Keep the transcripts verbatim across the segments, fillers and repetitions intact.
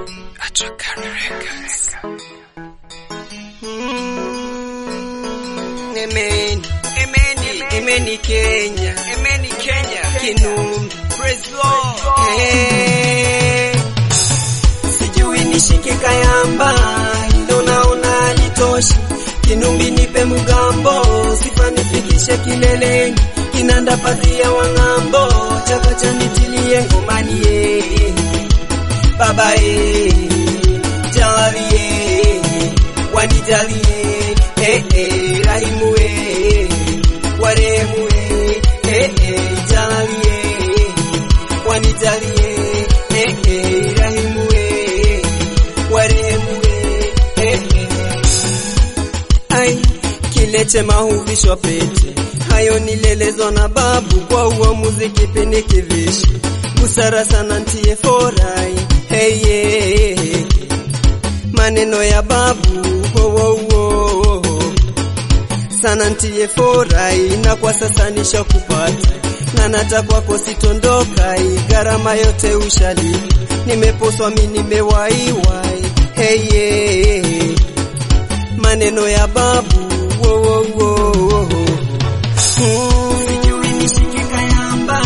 Amen, amen, amen Kenya, amen Kenya, Kinumbi, praise Lord. Hey, sijui nishike kayamba, ndo naona litoshi. Kinumbi nipe mugambo, sifa nifikishe kileleni. Kinanda pazia wangambo, chakacha nitilie ngomani ye. Baba ye, jali ye, wanijali ye, eh eh, rahimu ye, waremu ye, eh eh, jali ye, wanijali ye, eh eh, rahimu ye, waremu ye, eh eh. Ai, kilete mahuvisho pete, hayo nilelezwa na babu, kwa uamuzi kipini kivishi. Busara sana ntie forai, hey yeah, hey. Maneno ya babu, oh oh oh, sana ntie forai, na kwa sasa nisha kupata, na nata kwako sitondoka, gharama yote ushali, nimeposwa mi nimewaiwai, hey yeah, hey. Maneno ya babu, oh oh oh, hmm. Sijui nishike kayamba,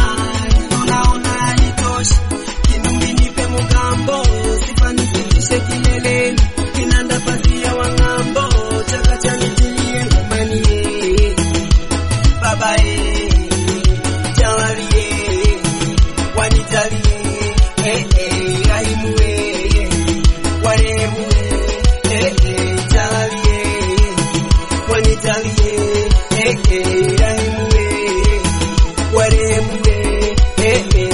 kileleni, kinanda pazia wangambo, chakacha nitilie ngomani ye. Baba ye, jali ye, wanijali ye, eh eh, rahimu ye, waremu ye, eh eh, jali ye, wanijali ye, eh eh, rahimu ye, waremu ye, eh eh.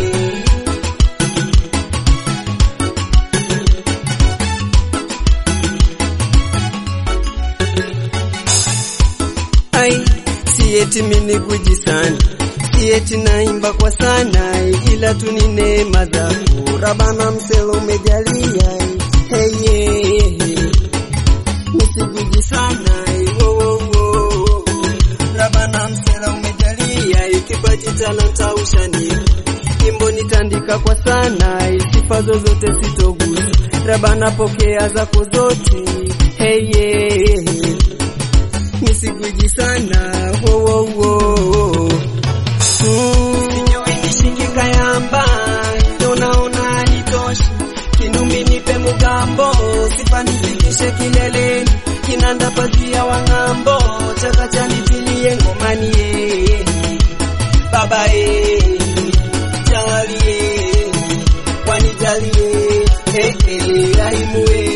Sieti mini guji sana, sieti naimba kwa sana, ila tu ni neema zako, Rabana mselo umejalia, hey yeah, hey. Nisiguji sana, oh oh oh, Rabana mselo umejalia, kipaji talanta ushani, nyimbo nitandika kwa sana, sifa zozote sitogusa, Rabana pokea zako zote, hey yeah, hey. Nisiguji sana, oh oh oh, hmm. Sijui nishike kayamba, ndo naona litoshi. Kinumbi nipe mugambo, sifa nifikishe kileleni. Kinanda pazia wangambo, chakacha nitilie ngomani ye. Baba ye, jali ye, wanijali ye, eh eh, rahimu ye.